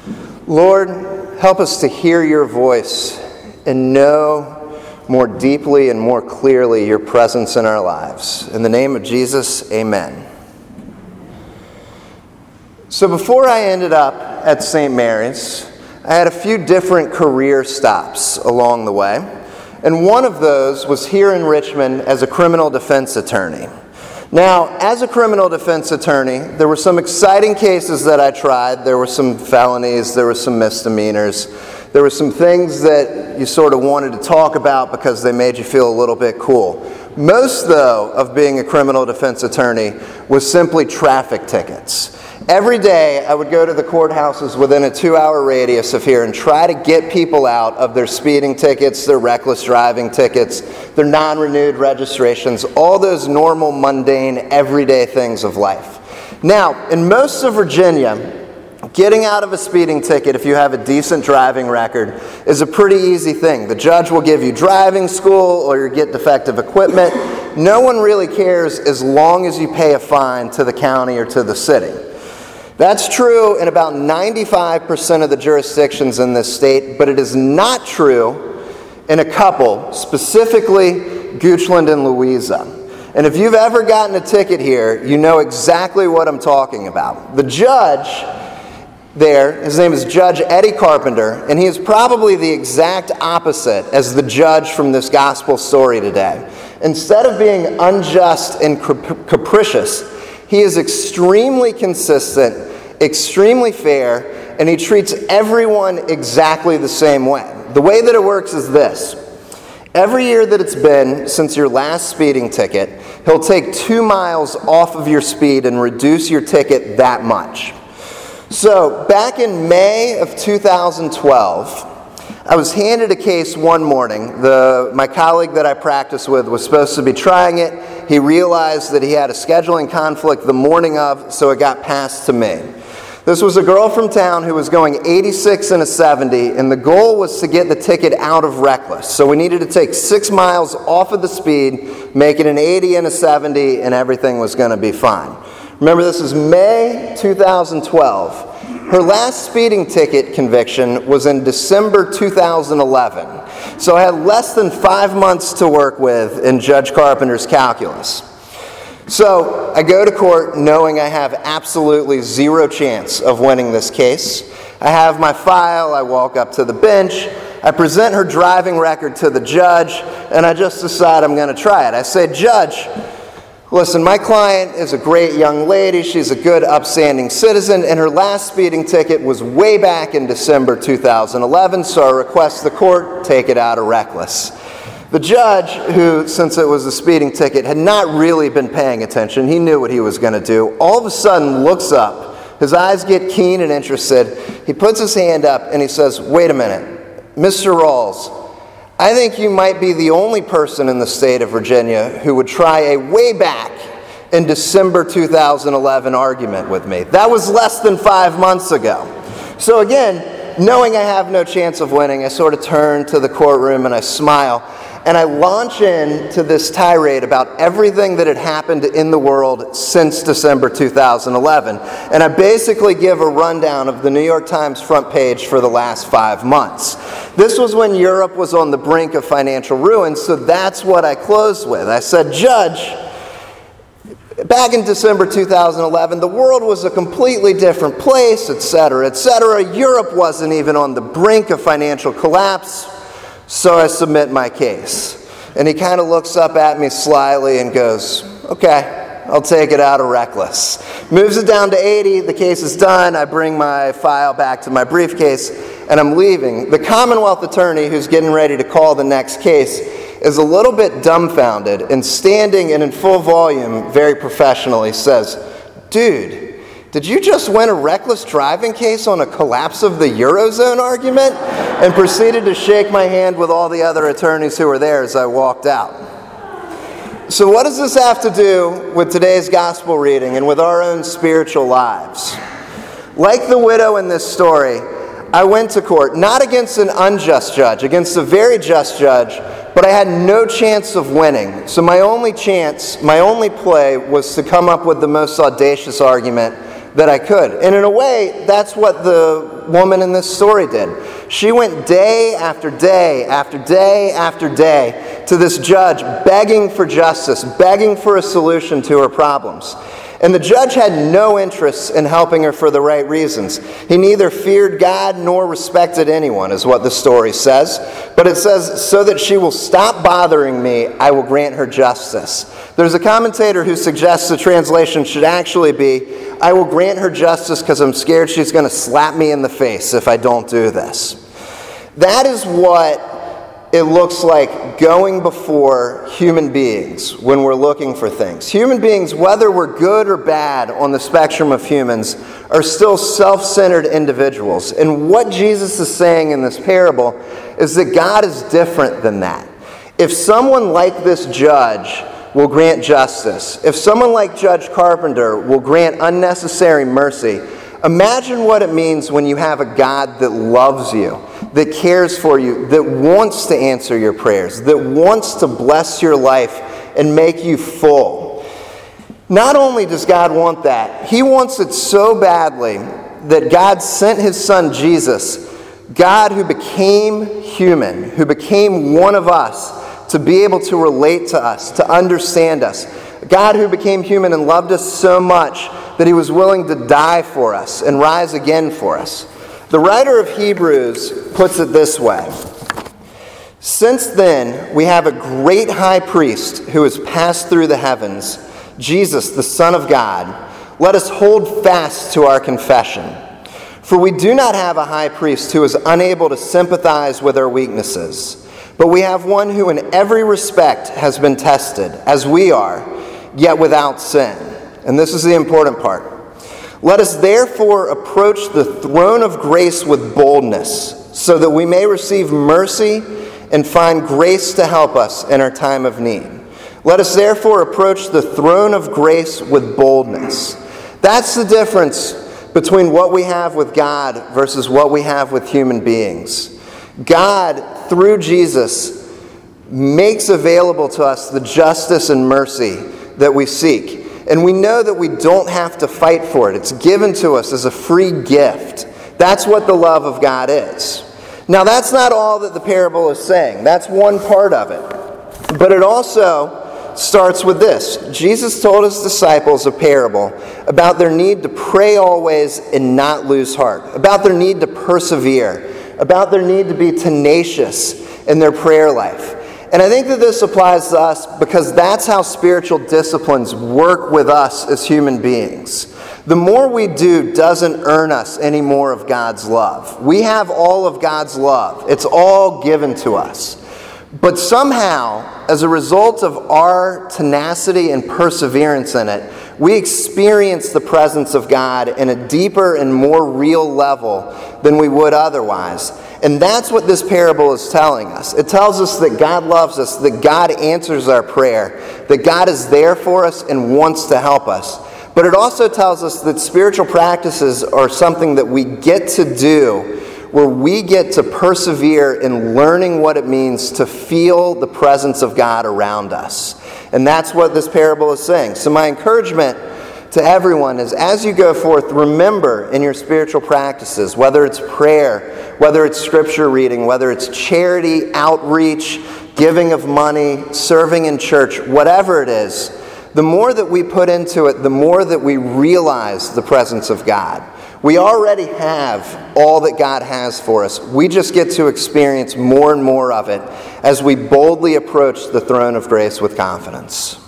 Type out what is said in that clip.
Lord, help us to hear your voice and know more deeply and more clearly your presence in our lives. In the name of Jesus, amen. So before I ended up at St. Mary's, I had a few different career stops along the way, and one of those was here in Richmond as a criminal defense attorney. Now, as a criminal defense attorney, there were some exciting cases that I tried. There were some felonies, there were some misdemeanors. There were some things that you sort of wanted to talk about because they made you feel a little bit cool. Most, though, of being a criminal defense attorney was simply traffic tickets. Every day, I would go to the courthouses within a 2-hour radius of here and try to get people out of their speeding tickets, their reckless driving tickets, their non-renewed registrations, all those normal, mundane, everyday things of life. Now, in most of Virginia, getting out of a speeding ticket, if you have a decent driving record, is a pretty easy thing. The judge will give you driving school or you get defective equipment. No one really cares as long as you pay a fine to the county or to the city. That's true in about 95% of the jurisdictions in this state, but it is not true in a couple, specifically Goochland and Louisa. And if you've ever gotten a ticket here, you know exactly what I'm talking about. The judge there, his name is Judge Eddie Carpenter, and he is probably the exact opposite as the judge from this gospel story today. Instead of being unjust and capricious, he is extremely consistent, extremely fair, and he treats everyone exactly the same way. The way that it works is this. Every year that it's been since your last speeding ticket, he'll take 2 miles off of your speed and reduce your ticket that much. So, back in May of 2012, I was handed a case one morning. My colleague that I practiced with was supposed to be trying it. He realized that he had a scheduling conflict the morning of, so it got passed to me. This was a girl from town who was going 86 and a 70, and the goal was to get the ticket out of reckless. So we needed to take 6 miles off of the speed, make it an 80 and a 70, and everything was going to be fine. Remember, this is May 2012. Her last speeding ticket conviction was in December 2011. So I had less than 5 months to work with in Judge Carpenter's calculus. So I go to court knowing I have absolutely zero chance of winning this case. I have my file, I walk up to the bench, I present her driving record to the judge, and I just decide I'm going to try it. I say, Judge, listen, my client is a great young lady. She's a good, upstanding citizen, and her last speeding ticket was way back in December 2011, so I request the court take it out of reckless. The judge, who, since it was a speeding ticket, had not really been paying attention. He knew what he was going to do. All of a sudden looks up. His eyes get keen and interested. He puts his hand up and he says, wait a minute, Mr. Rawls, I think you might be the only person in the state of Virginia who would try a way back in December 2011 argument with me. That was less than 5 months ago. So again, knowing I have no chance of winning, I sort of turn to the courtroom and I smile. And I launch into this tirade about everything that had happened in the world since December 2011. And I basically give a rundown of the New York Times front page for the last 5 months. This was when Europe was on the brink of financial ruin, so that's what I closed with. I said, Judge, back in December 2011, the world was a completely different place, etc., etc. Europe wasn't even on the brink of financial collapse. So I submit my case. And he kind of looks up at me slyly and goes, okay, I'll take it out of reckless. Moves it down to 80, the case is done, I bring my file back to my briefcase, and I'm leaving. The Commonwealth attorney who's getting ready to call the next case is a little bit dumbfounded and standing and in full volume, very professionally says, dude, did you just win a reckless driving case on a collapse of the Eurozone argument? And proceeded to shake my hand with all the other attorneys who were there as I walked out. So what does this have to do with today's gospel reading and with our own spiritual lives? Like the widow in this story, I went to court, not against an unjust judge, against a very just judge, but I had no chance of winning. So my only play was to come up with the most audacious argument that I could. And in a way, that's what the woman in this story did. She went day after day after day after day to this judge begging for justice, begging for a solution to her problems. And the judge had no interest in helping her for the right reasons. He neither feared God nor respected anyone, is what the story says. But it says, so that she will stop bothering me, I will grant her justice. There's a commentator who suggests the translation should actually be, I will grant her justice because I'm scared she's going to slap me in the face if I don't do this. That is what it looks like going before human beings when we're looking for things. Human beings, whether we're good or bad on the spectrum of humans, are still self-centered individuals. And what Jesus is saying in this parable is that God is different than that. If someone like this judge will grant justice, if someone like Judge Carpenter will grant unnecessary mercy, imagine what it means when you have a God that loves you, that cares for you, that wants to answer your prayers, that wants to bless your life and make you full. Not only does God want that, He wants it so badly that God sent His Son Jesus, God who became human, who became one of us, to be able to relate to us, to understand us. God who became human and loved us so much that He was willing to die for us and rise again for us. The writer of Hebrews puts it this way. Since then, we have a great high priest who has passed through the heavens, Jesus, the Son of God. Let us hold fast to our confession. For we do not have a high priest who is unable to sympathize with our weaknesses, but we have one who in every respect has been tested, as we are, yet without sin. And this is the important part. Let us therefore approach the throne of grace with boldness, so that we may receive mercy and find grace to help us in our time of need. Let us therefore approach the throne of grace with boldness. That's the difference between what we have with God versus what we have with human beings. God, through Jesus, makes available to us the justice and mercy that we seek. And we know that we don't have to fight for it. It's given to us as a free gift. That's what the love of God is. Now, that's not all that the parable is saying. That's one part of it. But it also starts with this. Jesus told His disciples a parable about their need to pray always and not lose heart, about their need to persevere, about their need to be tenacious in their prayer life. And I think that this applies to us because that's how spiritual disciplines work with us as human beings. The more we do doesn't earn us any more of God's love. We have all of God's love. It's all given to us. But somehow, as a result of our tenacity and perseverance in it, we experience the presence of God in a deeper and more real level than we would otherwise. And that's what this parable is telling us. It tells us that God loves us, that God answers our prayer, that God is there for us and wants to help us. But it also tells us that spiritual practices are something that we get to do, where we get to persevere in learning what it means to feel the presence of God around us. And that's what this parable is saying. So my encouragement to everyone is, as you go forth, remember in your spiritual practices, whether it's prayer, whether it's scripture reading, whether it's charity, outreach, giving of money, serving in church, whatever it is, the more that we put into it, the more that we realize the presence of God. We already have all that God has for us. We just get to experience more and more of it as we boldly approach the throne of grace with confidence.